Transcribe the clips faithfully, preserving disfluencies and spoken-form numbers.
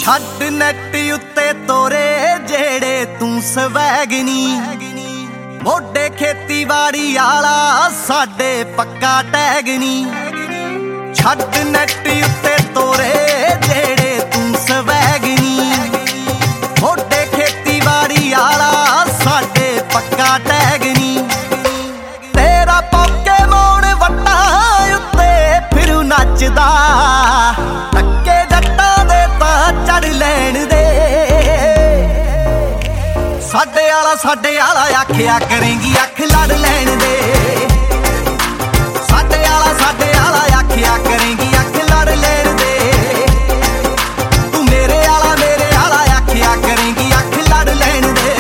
ਛੱਡ ਨੈਟ ਉੱਤੇ ਤੋਰੇ ਜਿਹੜੇ ਤੂੰ ਸਵੈਗਨੀ, ਮੋਢੇ ਖੇਤੀਬਾੜੀ ਆਲਾ ਸਾਡੇ ਪੱਕਾ ਟੈਗਨੀ। ਛੱਡ ਨੈਟ ਉੱਤੇ ਤੋਰੇ ਜਿਹੜੇ ਤੂੰ ਸਵੈਗਨੀ, ਮੋਢੇ ਖੇਤੀਬਾੜੀ ਆਲਾ ਸਾਡੇ ਪੱਕਾ ਟੈਗਨੀ। ਤੇਰਾ ਪੋਕੇਮੋਨ ਵੱਟਾਂ ਉੱਤੇ ਫਿਰੂ ਨੱਚਦਾ, ਟੱਕੇ ਜੱਟਾਂ ਦੇ ਤਾਂ ਚੜ ਲੈਣ ਦੇ। ਸਾਡੇ ਆਲਾ ਸਾਡੇ ਆਲਾ ਆਖਿਆ ਕਰੇਂਗੀ ਅੱਖ ਲੜ ਲੈਣ ਦੇ। ਸਾਡੇ ਆਲਾ ਸਾਡੇ ਆਲਾ ਆਖਿਆ ਕਰੇਂਗੀ ਅੱਖ ਲੜ ਲੈਣ ਦੇ। ਤੂੰ ਮੇਰੇ ਆਲਾ ਮੇਰੇ ਆਲਾ ਆਖਿਆ ਕਰੇਂਗੀ ਅੱਖ ਲੜ ਲੈਣ ਦੇ।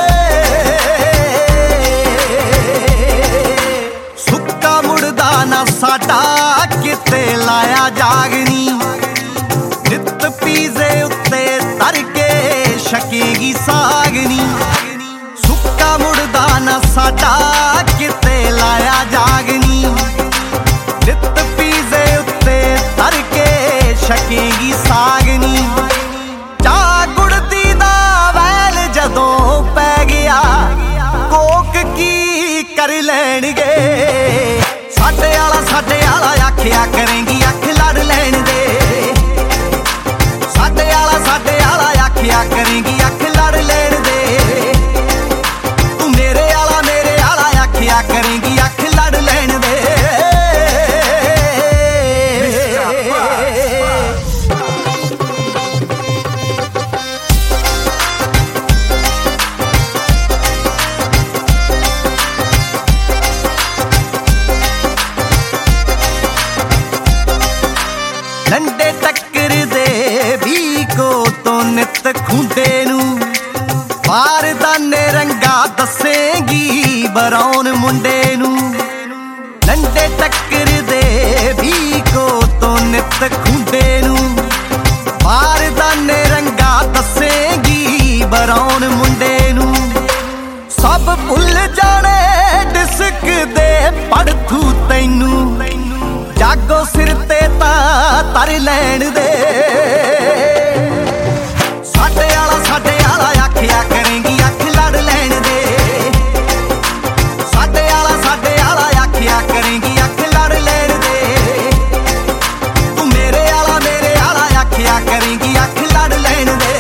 ਸੁੱਕਾ ਮੁੜਦਾ ਨਾ ਸਾਡਾ ਕਿਤੇ ਲਾਇਆ ਜਾਗਨੀ, ਨਿੱਤ ਪੀਜ਼ੇ ਉੱਤੇ ਧਰ ਕੇ ਛਕੇਗੀ ਸਾਗਨੀ। ਸੁੱਕਾ ਮੁੜਦਾ ਨਾ ਸਾਡਾ ਕਿਤੇ ਲਾਇਆ ਜਾਗਨੀ, ਨਿੱਤ ਪੀਜ਼ੇ ਉੱਤੇ ਧਰ ਕੇ ਛਕੇਗੀ ਸਾਗਨੀ। ਚਾਹ ਗੁੜਦੀ ਦਾ ਵੈਲ ਜਦੋਂ ਪੈ ਗਿਆ, ਕੋਕ ਕੀ ਕਰ ਲੈਣਗੇ। ਸਾਡੇ ਆਲਾ ਸਾਡੇ ਆਲਾ ਆਖਿਆ ਕਰੇਂਗੀ ਅੱਖ ਲੜ ਲੈਣ ਦੇ। ਸਾਡੇ ਆਲਾ ਸਾਡੇ ਆਲਾ ਆਖਿਆ ਕਰੇਂਗੀ ਅੱਖ ਲੜ ਲੈਣ ਦੇ। ਤੂੰ ਮੇਰੇ ਆਲਾ ਮੇਰੇ ਆਲਾ ਆਖਿਆ ਕਰੇਂਗੀ ਅੱਖ ਲੜ ਲੈਣ ਦੇ। ਲੰਡੇ ਟੱਕਰਦੇ ਵੀ ਕੋ ਤੋਂ ਨਿੱਤ ਖੁੰਡੇ ਨੂੰ, ਬਾਰਦਾਨੇ ਰੰਗਾ ਦੱਸੇਗੀ ਬਰਾਉਨ ਮੁੰਡੇ ਨੂੰ। ਲੰਡੇ ਟੱਕਰਦੇ ਵੀ ਕੋ ਤੋਂ ਨਿੱਤ ਖੁੰਡੇ ਨੂੰ, ਬਾਰਦਾਨੇ ਰੰਗਾ ਦੱਸੇਗੀ ਬਰਾਉਨ ਮੁੰਡੇ ਨੂੰ। ਸਭ ਭੁੱਲ ਜਾਣੇ ਡਿਸਕ ਦੇ ਪੜਥੂ ਤੈਨੂੰ, ਜਾਗੋ ਸਿਰ ਤੇ ਤਾਂ ਤਰ ਲੈਣ ਦੇ। ਸਾਡੇ ਆਲਾ ਸਾਡੇ ਆਲਾ ਆਖਿਆ ਕਰੇਂਗੀ ਅੱਖ ਲੜ ਲੈਣ ਦੇ। ਸਾਡੇ ਆਲਾ ਸਾਡੇ ਆਲਾ ਆਖਿਆ ਕਰੇਂਗੀ ਅੱਖ ਲੜ ਲੈਣ ਦੇ। ਤੂੰ ਮੇਰੇ ਆਲਾ ਮੇਰੇ ਆਲਾ ਆਖਿਆ ਕਰੇਂਗੀ ਅੱਖ ਲੜ ਲੈਣ ਦੇ।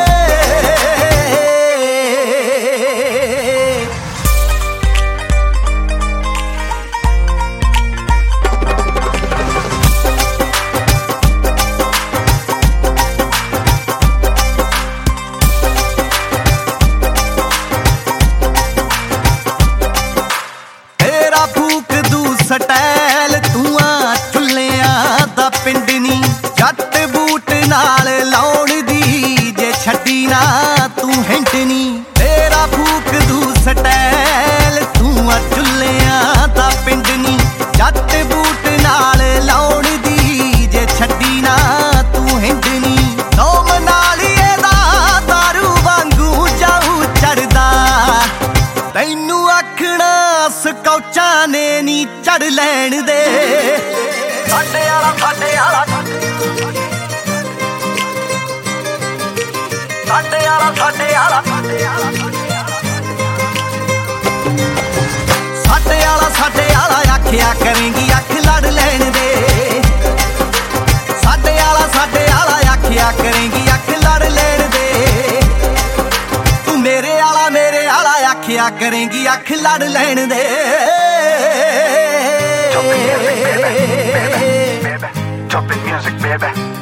ਫੂਕ ਦੂ ਸਟੈਲ ਤੂੰ ਆ ਚੁੱਲਿਆਂ ਦਾ ਪਿੰਡ ਨੀ, ਜੱਟ ਬੂਟ ਨਾਲ ਲਾਉਣ ਦੀ ਜੇ ਛੱਡੀ ਨਾ ਤੂੰ ਹਿੰਟ ਨੀ। ਤੇਰਾ ਫੂਕ ਦੂ ਸਟੈਲ ਤੂੰ ਆ ਚੁੱਲਿਆਂ ਦਾ ਪਿੰਡ ਨੀ, ਜੱਟ ਬੂਟ ਨਾਲ ਲਾਉਣ ਦੀ ਜੇ ਛੱਡੀ ਨਾ ਤੂੰ ਹਿੰਟ ਨੀ। ਨੌਮ ਨਾਲ ਇਹਦਾ ਦਾਰੂ ਵਾਂਗੂ ਜਾਊ ਚੜਦਾ, ਤੈਨੂੰ ਆਖਣਾ ਸਕੌਚਾਂ ਨੇ ਨੀ ਚੜ ਲੈਣ ਦੇ। ਸਾਡੇ ਆਲਾ ਸਾਡੇ ਆਲਾ ਸਾਡੇ ਆਲਾ ਸਾਡੇ ਆਲਾ ਸਾਡੇ ਆਲਾ ਸਾਡੇ ਆਲਾ ਆਖਿਆ ਕਰੇਂਗੀ ਅੱਖ ਲੜ ਲੈਣ ਦੇ। ਸਾਡੇ ਆਲਾ ਸਾਡੇ ਆਲਾ ਆਖਿਆ ਕਰੇਂਗੀ ਅੱਖ ਲੜ ਲੈਣ ਦੇ। ਤੂੰ ਮੇਰੇ ਆਲਾ ਮੇਰੇ ਆਲਾ ਆਖਿਆ ਕਰੇਂਗੀ ਅੱਖ ਲੜ ਲੈਣ ਦੇ। Chopping music, baby, baby. Chopping music, baby.